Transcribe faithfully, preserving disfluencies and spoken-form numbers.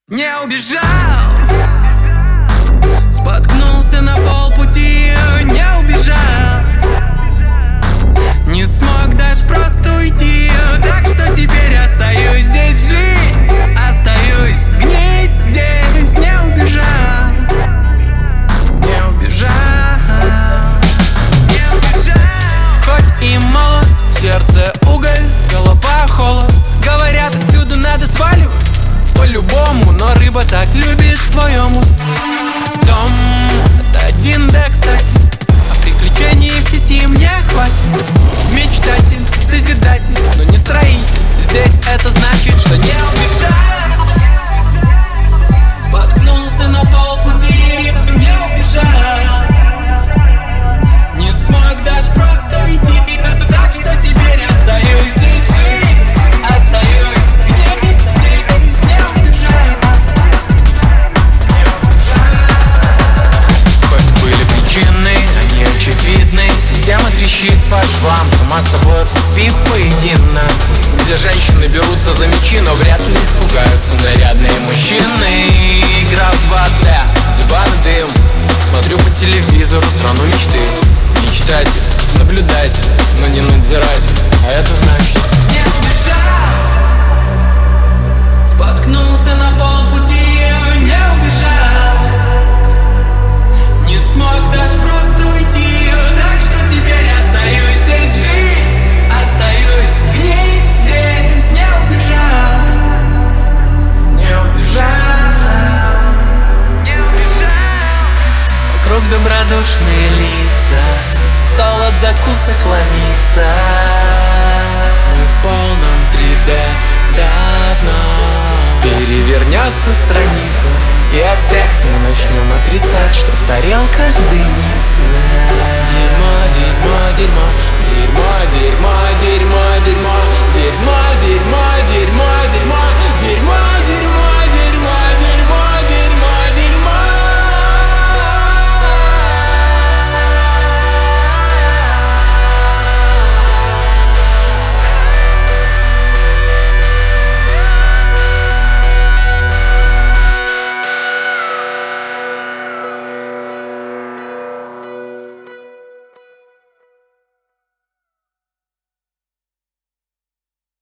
Не убежал, споткнулся на полпути, не убежал, не смог даже просто уйти. Так что теперь остаюсь здесь жить, остаюсь гнить здесь. Не убежал, не убежал, не убежал. Хоть и молод, сердце уголь, голова холод. Говорят, отсюда надо сваливать по-любому, но рыба так любит своему. Дом — это один, да, кстати, а приключений в сети мне хватит. Мечтатель, созидатель, но не строитель. Здесь это значит, что не убежал, споткнулся на полпути, не убежал, не смог даже просто уйти. Так что теперь остаюсь здесь жить, остаюсь где-нибудь здесь. Не убежал, не убежал. Хоть были причины, они очевидны. Система трещит по швам, сама собой вступив в поединок, где женщины берутся за мечи, но вряд ли испугаются нарядные мужчины. Игра в два Д, диван и дым. Смотрю по телевизору страну мечты. Мечтатель, наблюдатель, но не надзиратель. А это значит не убежал, споткнулся на полпути, не убежал, не смог даже просто уйти. Так что теперь остаюсь здесь жить, остаюсь гнить здесь. Не убежал, не убежал, не убежал. Вокруг добродушные лица, стол от закусок ломится. Мы в полном три дэ давно. Перевернется страница, и опять мы начнем отрицать, что в тарелках дымится. Дерьмо, дерьмо, дерьмо, дерьмо, дерьмо.